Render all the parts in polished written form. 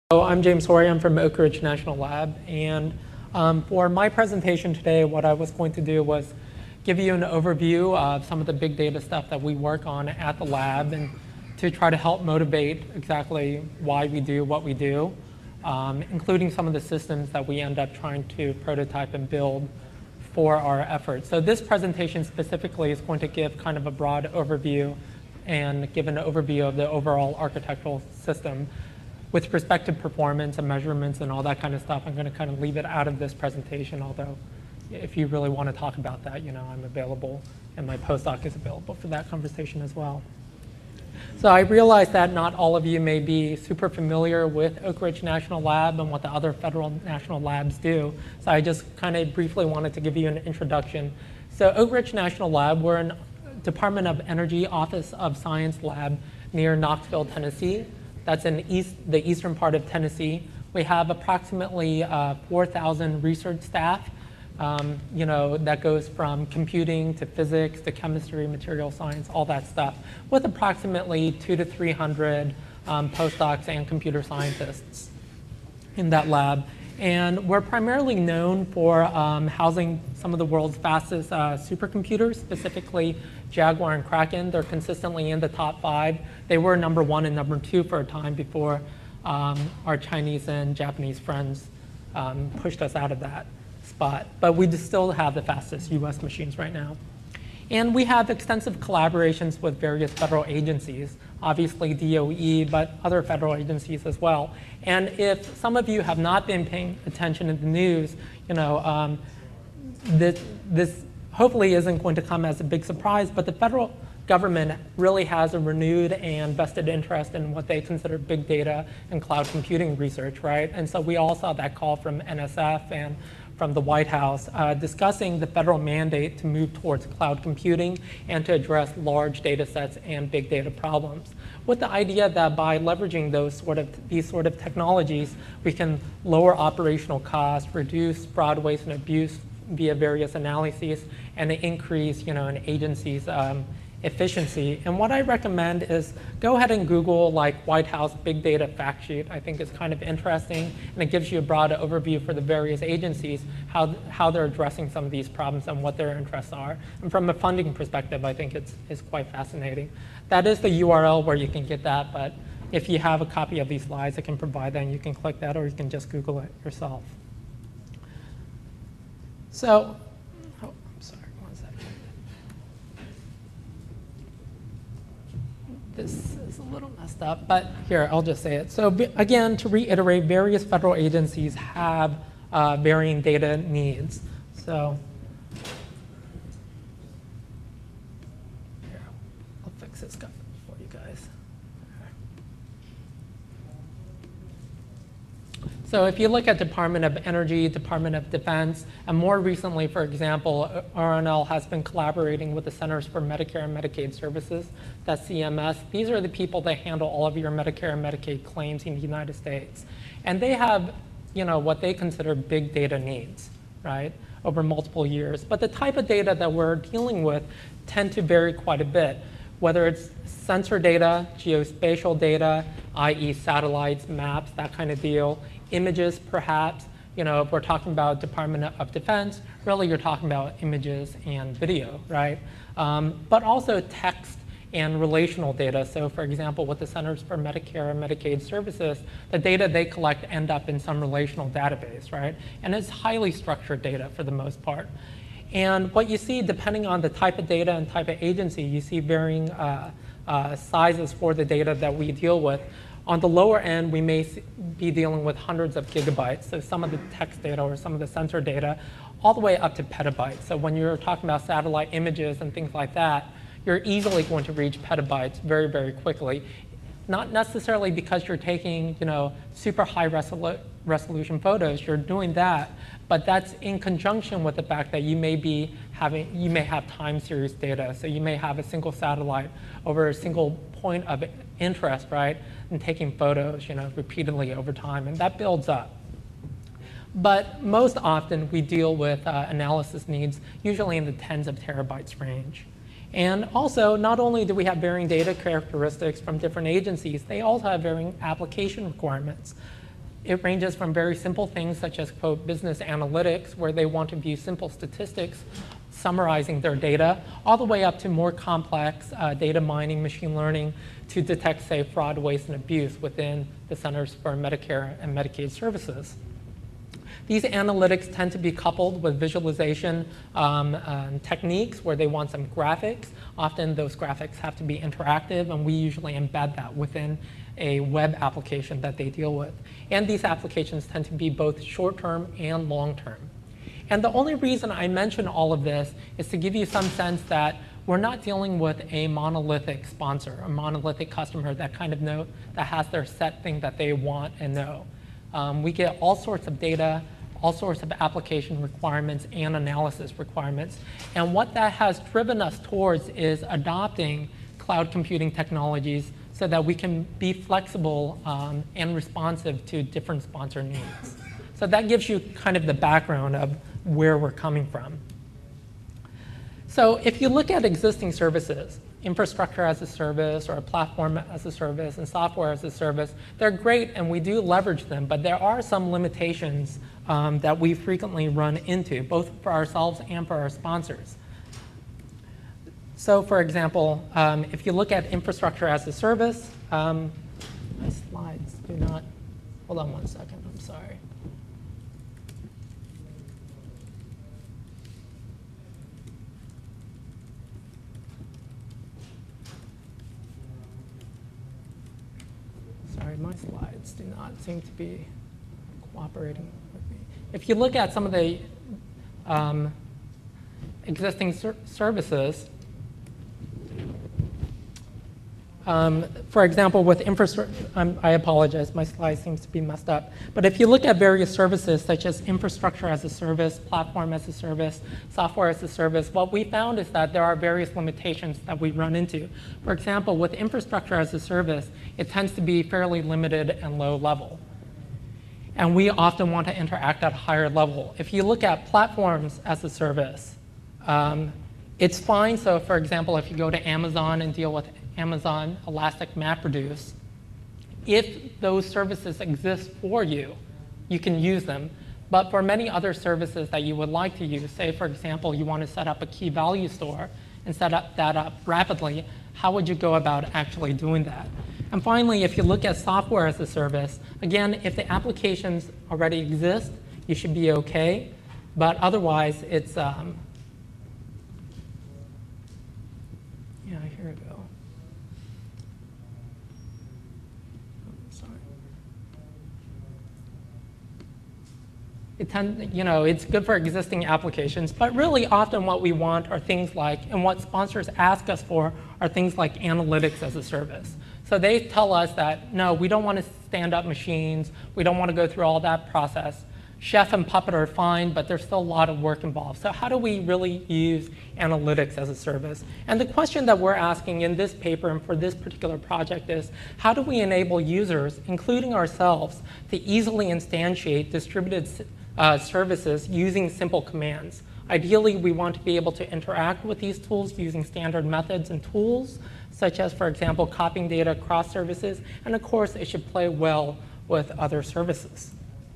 So I'm James Hoary. I'm from Oak Ridge National Lab, and for my presentation today, what I was going to do was give you an overview of some of the big data stuff that we work on at the lab, and to try to help motivate exactly why we do what we do, including some of the systems that we end up trying to prototype and build for our efforts. So this presentation specifically is going to give kind of a broad overview and give an overview of the overall architectural system. With respect to performance and measurements and all that kind of stuff, I'm going to kind of leave it out of this presentation, although if you really want to talk about that, I'm available, and my postdoc is available for that conversation as well. So I realize that not all of you may be super familiar with Oak Ridge National Lab and what the other federal national labs do, so I just kind of briefly wanted to give you an introduction. So Oak Ridge National Lab, we're a Department of Energy Office of Science lab near Knoxville, Tennessee. That's in the eastern part of Tennessee. We have approximately 4,000 research staff, that goes from computing to physics to chemistry, material science, all that stuff, with approximately 200 to 300 postdocs and computer scientists in that lab. And we're primarily known for housing some of the world's fastest supercomputers, specifically Jaguar and Kraken. They're consistently in the top 5. They were number 1 and number 2 for a time before our Chinese and Japanese friends pushed us out of that spot. But we still have the fastest US machines right now. And we have extensive collaborations with various federal agencies, obviously DOE, but other federal agencies as well. And if some of you have not been paying attention in the news, this hopefully isn't going to come as a big surprise, but the federal government really has a renewed and vested interest in what they consider big data and cloud computing research, right? And so we all saw that call from NSF and from the White House discussing the federal mandate to move towards cloud computing and to address large data sets and big data problems, with the idea that by leveraging these sort of technologies, we can lower operational costs, reduce fraud, waste, and abuse via various analyses, and increase an agency's efficiency. And what I recommend is go ahead and Google White House Big Data Fact Sheet. I think it's kind of interesting, and it gives you a broad overview for the various agencies, how they're addressing some of these problems and what their interests are. And from a funding perspective, I think it's quite fascinating. That is the URL where you can get that, but if you have a copy of these slides, I can provide that, and you can click that, or you can just Google it yourself. So, I'm sorry, one second. This is a little messed up, but here, I'll just say it. So again, to reiterate, various federal agencies have varying data needs. So here, I'll fix this for you guys. So if you look at Department of Energy, Department of Defense, and more recently, for example, RNL has been collaborating with the Centers for Medicare and Medicaid Services, that's CMS. These are the people that handle all of your Medicare and Medicaid claims in the United States. And they have, what they consider big data needs, right, over multiple years. But the type of data that we're dealing with tend to vary quite a bit, whether it's sensor data, geospatial data, i.e. satellites, maps, that kind of deal, images perhaps. If we're talking about Department of Defense, really you're talking about images and video, right? But also text and relational data. So for example, with the Centers for Medicare and Medicaid Services, the data they collect end up in some relational database, right? And it's highly structured data for the most part. And what you see, depending on the type of data and type of agency, you see varying sizes for the data that we deal with. On the lower end, we may be dealing with hundreds of gigabytes, so some of the text data or some of the sensor data, all the way up to petabytes. So when you're talking about satellite images and things like that, you're easily going to reach petabytes very, very quickly. Not necessarily because you're taking super high resolution photos, you're doing that, but that's in conjunction with the fact that you may have time series data. So you may have a single satellite over a single point of interest, right? And taking photos, repeatedly over time, and that builds up. But most often we deal with analysis needs, usually in the tens of terabytes range. And also, not only do we have varying data characteristics from different agencies, they also have varying application requirements. It ranges from very simple things such as, quote, business analytics, where they want to view simple statistics summarizing their data, all the way up to more complex data mining, machine learning to detect, say, fraud, waste, and abuse within the Centers for Medicare and Medicaid Services. These analytics tend to be coupled with visualization techniques where they want some graphics. Often those graphics have to be interactive, and we usually embed that within a web application that they deal with. And these applications tend to be both short-term and long-term. And the only reason I mention all of this is to give you some sense that we're not dealing with a monolithic sponsor, a monolithic customer that kind of that has their set thing that they want and know. We get all sorts of data, all sorts of application requirements and analysis requirements. And what that has driven us towards is adopting cloud computing technologies so that we can be flexible and responsive to different sponsor needs. So that gives you kind of the background of where we're coming from. So if you look at existing services, infrastructure as a service or a platform as a service and software as a service, they're great and we do leverage them, but there are some limitations that we frequently run into, both for ourselves and for our sponsors. So for example, if you look at infrastructure as a service, my slides do not, hold on one second, I'm sorry. Sorry, my slides do not seem to be cooperating with me. If you look at some of the existing services, for example, with infrastructure, I apologize, my slide seems to be messed up. But if you look at various services such as infrastructure as a service, platform as a service, software as a service, what we found is that there are various limitations that we run into. For example, with infrastructure as a service, it tends to be fairly limited and low level. And we often want to interact at a higher level. If you look at platforms as a service, it's fine. So for example, if you go to Amazon and deal with Amazon Elastic MapReduce, if those services exist for you, you can use them. But for many other services that you would like to use, say for example, you want to set up a key value store and set that up rapidly, how would you go about actually doing that? And finally, if you look at software as a service, again, if the applications already exist, you should be okay. But otherwise, it's, yeah, here we go. It's good for existing applications, but really often what we want are things like, and what sponsors ask us for are things like analytics as a service. So they tell us that, no, we don't want to stand up machines, we don't want to go through all that process. Chef and Puppet are fine, but there's still a lot of work involved. So how do we really use analytics as a service? And the question that we're asking in this paper and for this particular project is, how do we enable users, including ourselves, to easily instantiate distributed services using simple commands? Ideally, we want to be able to interact with these tools using standard methods and tools, such as, for example, copying data across services. And of course, it should play well with other services.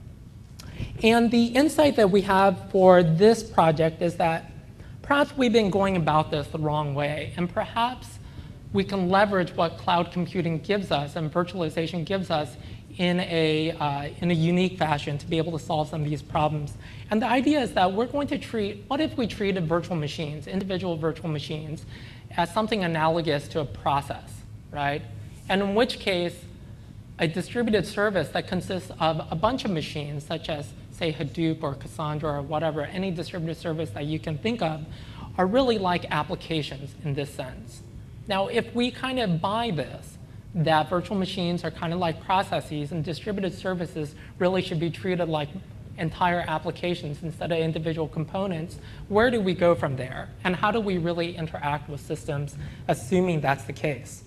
And the insight that we have for this project is that perhaps we've been going about this the wrong way. And perhaps we can leverage what cloud computing gives us and virtualization gives us in a unique fashion to be able to solve some of these problems. And the idea is that we're going to treat, what if we treated virtual machines, individual virtual machines, as something analogous to a process, right? And in which case, a distributed service that consists of a bunch of machines, such as, say, Hadoop or Cassandra or whatever, any distributed service that you can think of, are really like applications in this sense. Now, if we kind of buy this, that virtual machines are kind of like processes and distributed services really should be treated like entire applications instead of individual components, where do we go from there? And how do we really interact with systems, assuming that's the case?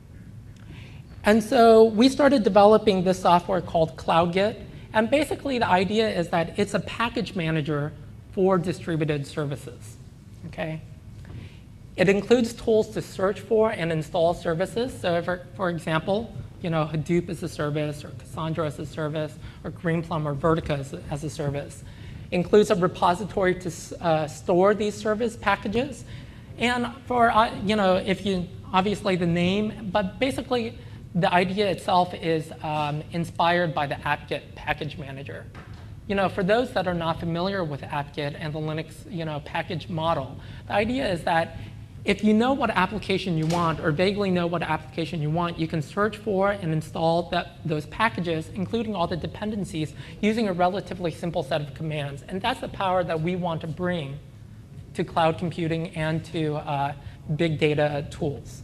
And so we started developing this software called CloudGit. And basically, the idea is that it's a package manager for distributed services, okay? It includes tools to search for and install services. So for example, Hadoop as a service, or Cassandra as a service, or Greenplum or Vertica as a service. Includes a repository to store these service packages. And for, if you, obviously the name, but basically the idea itself is inspired by the apt-get package manager. For those that are not familiar with apt-get and the Linux, package model, the idea is that if you know what application you want, or vaguely know what application you want, you can search for and install those packages, including all the dependencies, using a relatively simple set of commands. And that's the power that we want to bring to cloud computing and to big data tools.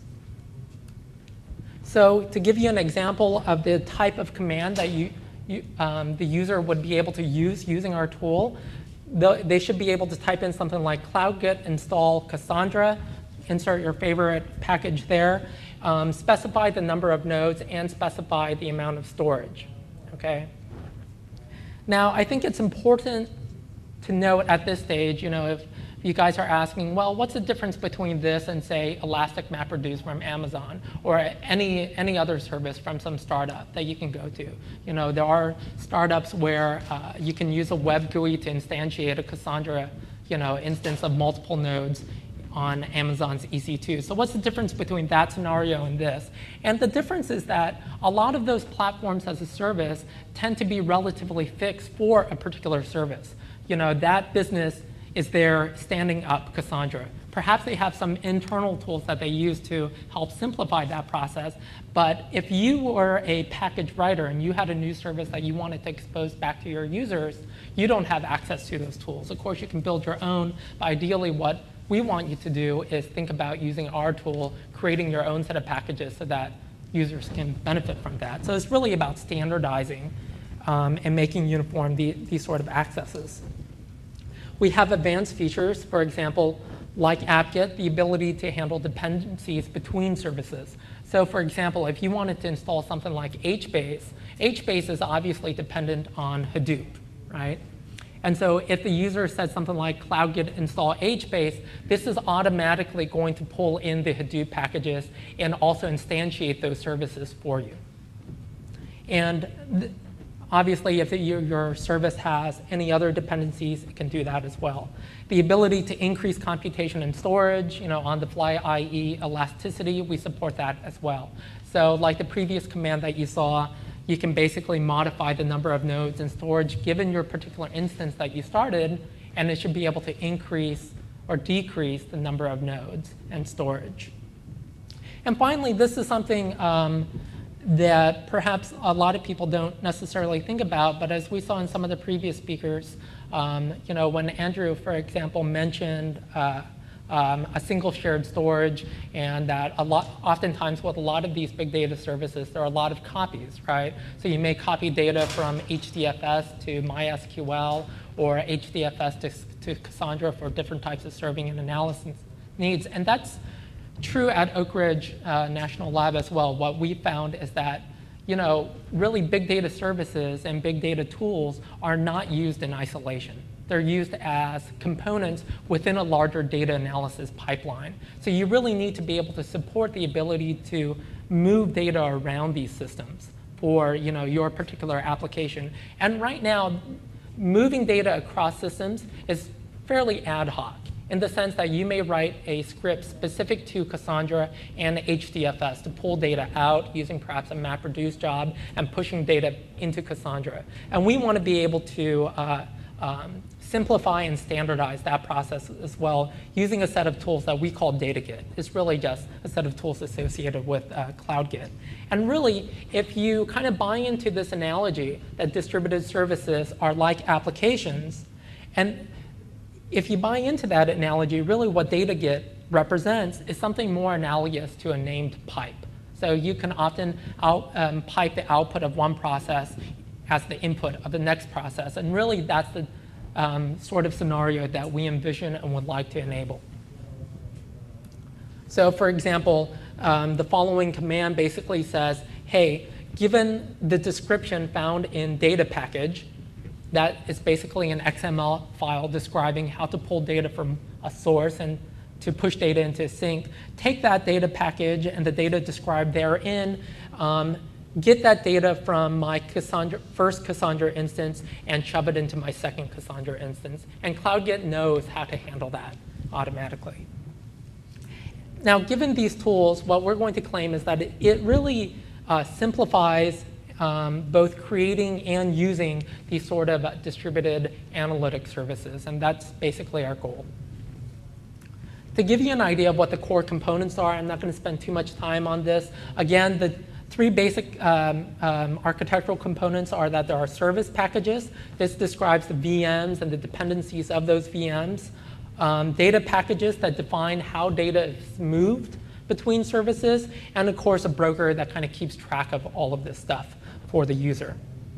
So to give you an example of the type of command that the user would be able to use using our tool, they should be able to type in something like CloudGit install Cassandra, insert your favorite package there, specify the number of nodes, and specify the amount of storage. Okay. Now, I think it's important to note at this stage, if you guys are asking, well, what's the difference between this and, say, Elastic MapReduce from Amazon, or any other service from some startup that you can go to? There are startups where you can use a web GUI to instantiate a Cassandra, instance of multiple nodes on Amazon's EC2. So what's the difference between that scenario and this? And the difference is that a lot of those platforms as a service tend to be relatively fixed for a particular service. That business is there standing up Cassandra. Perhaps they have some internal tools that they use to help simplify that process. But if you were a package writer and you had a new service that you wanted to expose back to your users, you don't have access to those tools. Of course, you can build your own, but ideally what we want you to do is think about using our tool, creating your own set of packages so that users can benefit from that. So it's really about standardizing and making uniform these sort of accesses. We have advanced features, for example, like apt-get, the ability to handle dependencies between services. So for example, if you wanted to install something like HBase, HBase is obviously dependent on Hadoop, right? And so if the user said something like CloudGit install HBase, this is automatically going to pull in the Hadoop packages and also instantiate those services for you. And obviously, if your service has any other dependencies, it can do that as well. The ability to increase computation and storage, on the fly, i.e. elasticity, we support that as well. So like the previous command that you saw, you can basically modify the number of nodes and storage given your particular instance that you started, and it should be able to increase or decrease the number of nodes and storage. And finally, this is something that perhaps a lot of people don't necessarily think about, but as we saw in some of the previous speakers, when Andrew, for example, mentioned a single shared storage, and that oftentimes with a lot of these big data services, there are a lot of copies, right? So you may copy data from HDFS to MySQL, or HDFS to Cassandra for different types of serving and analysis needs. And that's true at Oak Ridge National Lab as well. What we found is that really big data services and big data tools are not used in isolation. They're used as components within a larger data analysis pipeline. So you really need to be able to support the ability to move data around these systems for your particular application. And right now, moving data across systems is fairly ad hoc, in the sense that you may write a script specific to Cassandra and HDFS to pull data out using perhaps a MapReduce job and pushing data into Cassandra. And we want to be able to simplify and standardize that process as well using a set of tools that we call DataGit. It's really just a set of tools associated with CloudGit. And really, if you kind of buy into this analogy that distributed services are like applications, and if you buy into that analogy, really what DataGit represents is something more analogous to a named pipe. So you can often pipe the output of one process as the input of the next process. And really, that's the sort of scenario that we envision and would like to enable. So for example, the following command basically says, hey, given the description found in data package, that is basically an XML file describing how to pull data from a source and to push data into a sink. Take that data package and the data described therein, get that data from my first Cassandra instance and shove it into my second Cassandra instance. And CloudGit knows how to handle that automatically. Now, given these tools, what we're going to claim is that it really simplifies both creating and using these sort of distributed analytic services. And that's basically our goal. To give you an idea of what the core components are, I'm not going to spend too much time on this. Again, the three basic architectural components are that there are service packages. This describes the VMs and the dependencies of those VMs. Data packages that define how data is moved between services. And of course, a broker that kind of keeps track of all of this stuff for the user.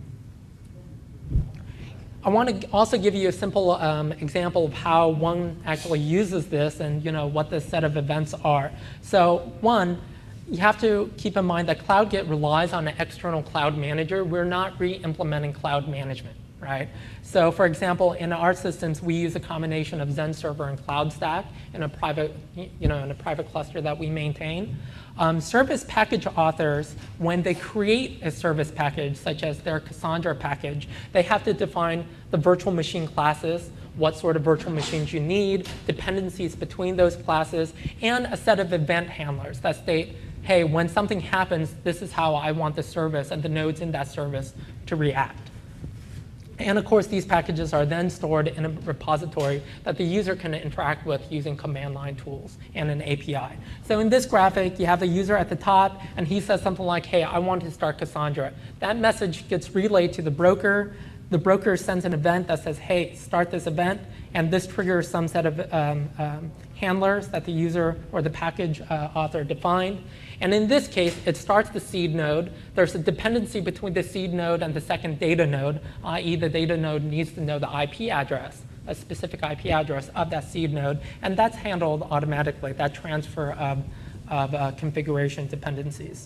I want to also give you a simple example of how one actually uses this and what the set of events are. So one, you have to keep in mind that CloudGit relies on an external cloud manager. We're not re-implementing cloud management, right? So for example, in our systems, we use a combination of Xen Server and CloudStack in a private, in a private cluster that we maintain. Service package authors, when they create a service package, such as their Cassandra package, they have to define the virtual machine classes, what sort of virtual machines you need, dependencies between those classes, and a set of event handlers that state, hey, when something happens, this is how I want the service and the nodes in that service to react. And of course, these packages are then stored in a repository that the user can interact with using command line tools and an API. So in this graphic, you have the user at the top, and he says something like, hey, I want to start Cassandra. That message gets relayed to the broker. The broker sends an event that says, hey, start this event. And this triggers some set of handlers that the user or the package author defined. And in this case, it starts the seed node. There's a dependency between the seed node and the second data node, i.e. the data node needs to know the IP address, a specific IP address of that seed node. And that's handled automatically, that transfer of configuration dependencies.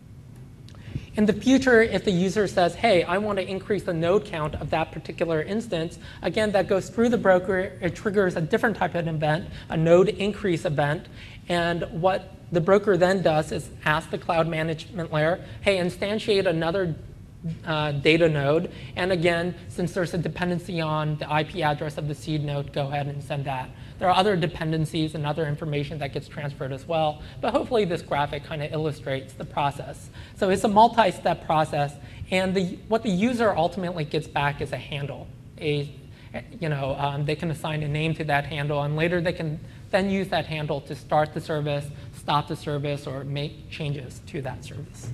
In the future, if the user says, hey, I want to increase the node count of that particular instance, again, that goes through the broker. It triggers a different type of event, a node increase event. And what the broker then does is ask the cloud management layer, hey, instantiate another data node. And again, since there's a dependency on the IP address of the seed node, go ahead and send that. There are other dependencies and other information that gets transferred as well. But hopefully this graphic kind of illustrates the process. So it's a multi-step process. And what the user ultimately gets back is a handle. They can assign a name to that handle. And later they can then use that handle to start the service, stop the service, or make changes to that service.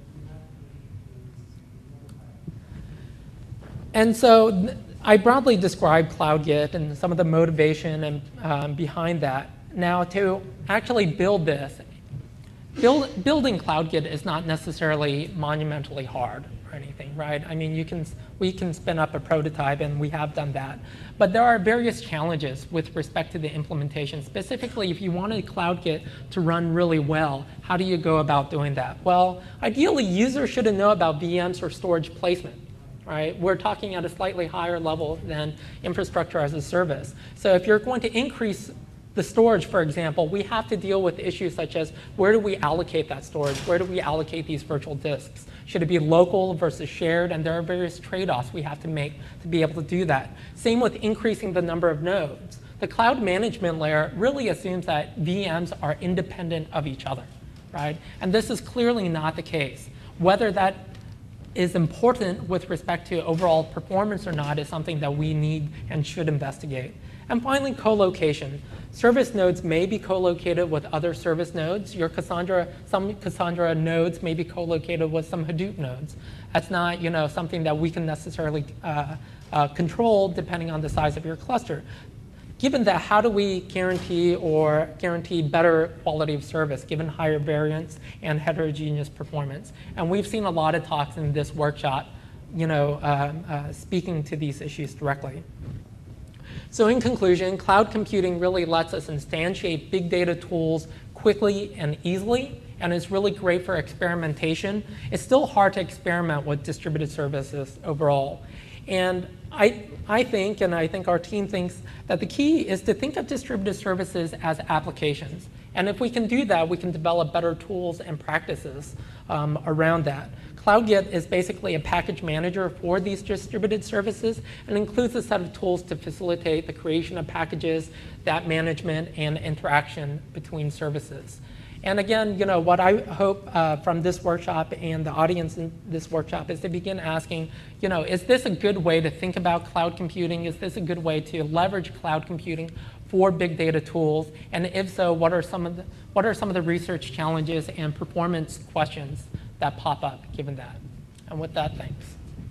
And so I broadly described CloudGit and some of the motivation and behind that. Now, to actually build this, building CloudGit is not necessarily monumentally hard or anything, right? I mean, we can spin up a prototype, and we have done that. But there are various challenges with respect to the implementation. Specifically, if you wanted CloudGit to run really well, how do you go about doing that? Well, ideally, users shouldn't know about VMs or storage placement. Right? We're talking at a slightly higher level than infrastructure as a service. So if you're going to increase the storage, for example, we have to deal with issues such as where do we allocate that storage? Where do we allocate these virtual disks? Should it be local versus shared? And there are various trade-offs we have to make to be able to do that. Same with increasing the number of nodes. The cloud management layer really assumes that VMs are independent of each other, right? And this is clearly not the case. Whether that is important with respect to overall performance or not is something that we need and should investigate. And finally, co-location. Service nodes may be co-located with other service nodes. Some Cassandra nodes may be co-located with some Hadoop nodes. That's not something that we can necessarily control depending on the size of your cluster. Given that, how do we guarantee better quality of service given higher variance and heterogeneous performance? And we've seen a lot of talks in this workshop, speaking to these issues directly. So in conclusion, cloud computing really lets us instantiate big data tools quickly and easily, and it's really great for experimentation. It's still hard to experiment with distributed services overall. And I think our team thinks, that the key is to think of distributed services as applications. And if we can do that, we can develop better tools and practices around that. CloudGit is basically a package manager for these distributed services and includes a set of tools to facilitate the creation of packages, that management, and interaction between services. And again, what I hope from this workshop and the audience in this workshop is to begin asking, is this a good way to think about cloud computing? Is this a good way to leverage cloud computing for big data tools? And if so, what are some of the research challenges and performance questions that pop up given that? And with that, thanks.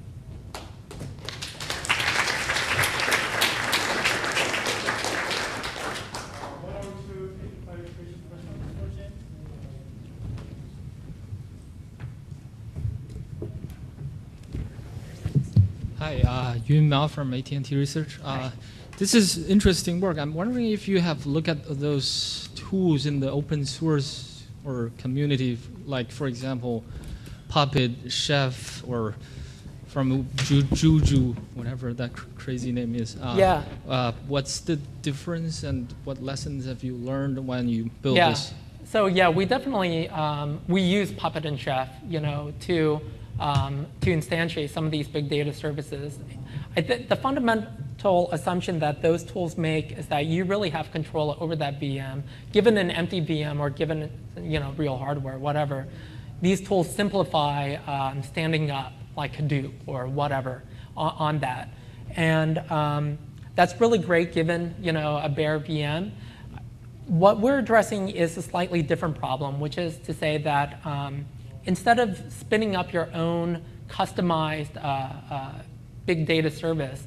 Hi, Yun Mao from AT&T Research. This is interesting work. I'm wondering if you have looked at those tools in the open source or community, like, for example, Puppet, Chef, or from Juju, whatever that crazy name is. Yeah. What's the difference, and what lessons have you learned when you build this? So yeah, we definitely we use Puppet and Chef, to instantiate some of these big data services. The fundamental assumption that those tools make is that you really have control over that VM. Given an empty VM or given real hardware, whatever, these tools simplify standing up like Hadoop or whatever on that. And that's really great given a bare VM. What we're addressing is a slightly different problem, which is to say that instead of spinning up your own customized big data service,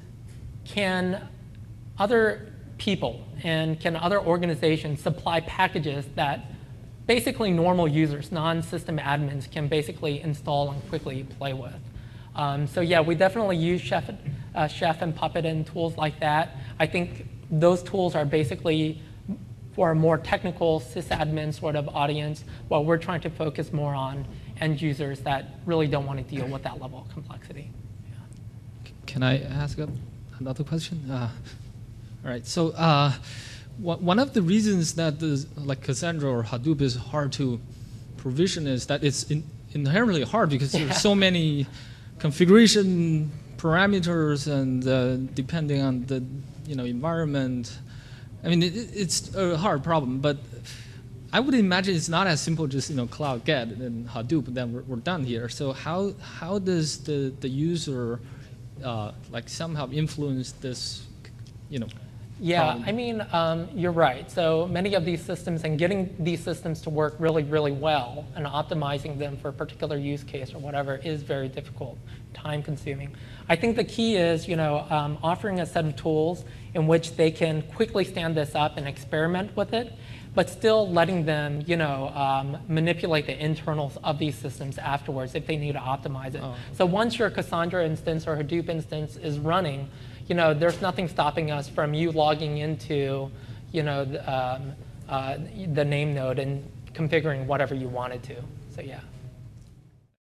can other people and can other organizations supply packages that basically normal users, non-system admins, can basically install and quickly play with? So yeah, we definitely use Chef and Puppet and tools like that. I think those tools are basically for a more technical sysadmin sort of audience, while we're trying to focus more on end users that really don't want to deal with that level of complexity. Yeah. Can I ask another question? All right. So one of the reasons that like Cassandra or Hadoop is hard to provision is that it's inherently hard because there's so many configuration parameters, and depending on the environment. I mean, it's a hard problem, but I would imagine it's not as simple as just CloudGet and Hadoop, and then we're done here. So how does the user like somehow influence this, Yeah, problem? I mean, you're right. So many of these systems, and getting these systems to work really, really well and optimizing them for a particular use case or whatever is very difficult, time-consuming. I think the key is, offering a set of tools in which they can quickly stand this up and experiment with it, but still letting them, manipulate the internals of these systems afterwards if they need to optimize it. Oh. So once your Cassandra instance or Hadoop instance is running, there's nothing stopping us from you logging into, the name node and configuring whatever you wanted to. So yeah.